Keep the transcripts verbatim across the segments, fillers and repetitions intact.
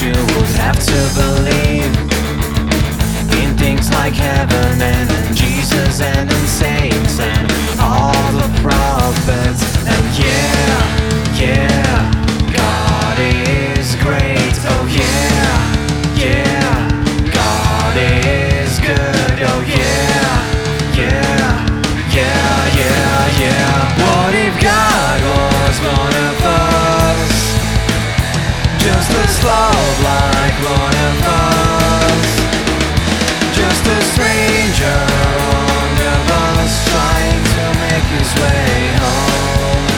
you would have to believe in things like heaven and in Jesus and in saints and all the prophets. And yeah, yeah, God is great. Oh yeah, yeah, God is good. Oh yeah, yeah, yeah, yeah, yeah. What if God was one of us, just as love like one of us, just a stranger on the bus trying to make his way home,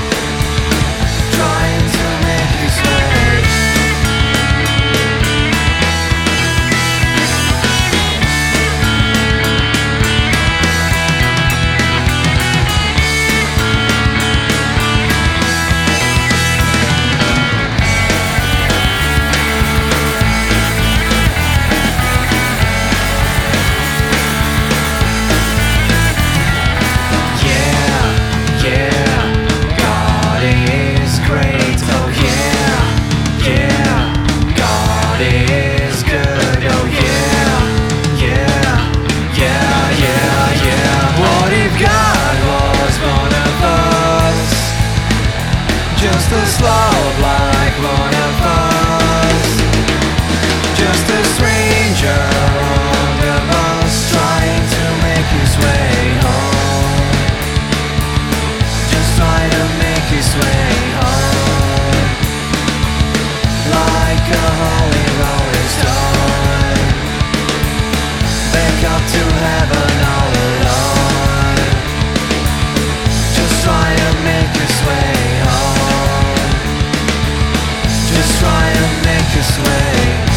trying to make his way. Just as love like one of us, just a stranger on the bus trying to make his way home, just trying to make his way home, like a holy rolling stone, back up to heaven all alone, just trying to make his way home, just try to make us way.